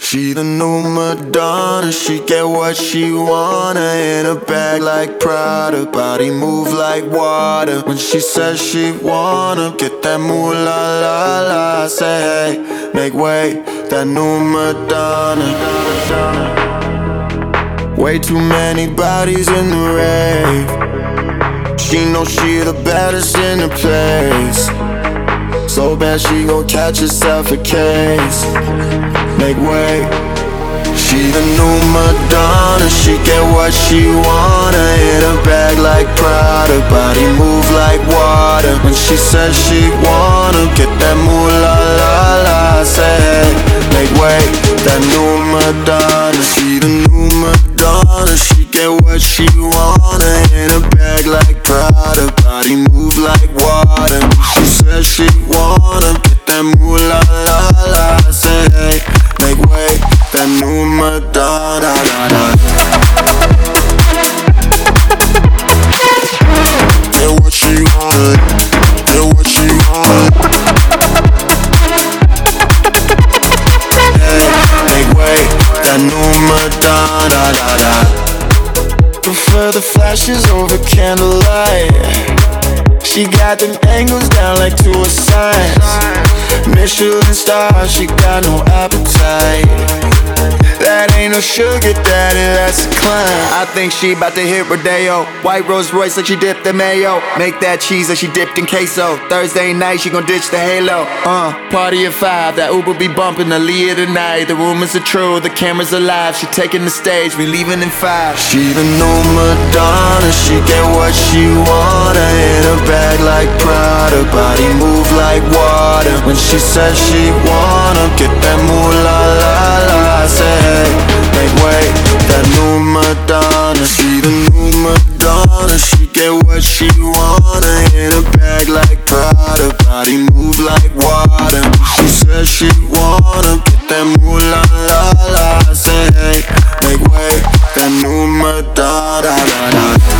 She the new Madonna, she get what she wanna. In a bag like Prada, body move like water. When she says she wanna get that moolah la la, I say hey, make way, that new Madonna. Way too many bodies in the rave. She knows she the baddest in the place. So bad she gon' catch herself a case. Make way. She the new Madonna, she get what she wanna. In a bag like Prada, body move like water. When she says she wanna get that moolah la la, I say hey, make way, that new Madonna. She the new Madonna, she get what she wanna. In a bag like Prada, body move like water. When she says she wanna get that moolah la la, I say hey, make way, that new Madonna. Get what she wanted, get what she wanted. Hey, make way, that new Madonna. Prefer the flashes over candlelight. She got them angles down like to a science. Michelin star, she got no appetite. That ain't no sugar daddy, that's a climb. I think she bout to hit Rodeo. White Rolls Royce like she dipped in mayo. Make that cheese like she dipped in queso. Thursday night she gon' ditch the halo. Party at 5, that Uber be bumping Aaliyah tonight. The rumors are true, the cameras are live. She taking the stage, we leaving in 5. She the new Madonna, she get what she wanna. In a bag like Prada, body move like water. When she says she wanna get that moolah la la, I say hey, make way, that new Madonna. She the new Madonna, she get what she wanna. In a bag like Prada, body move like water. She says she wanna get that moolah la la, I say hey, make way, that new Madonna.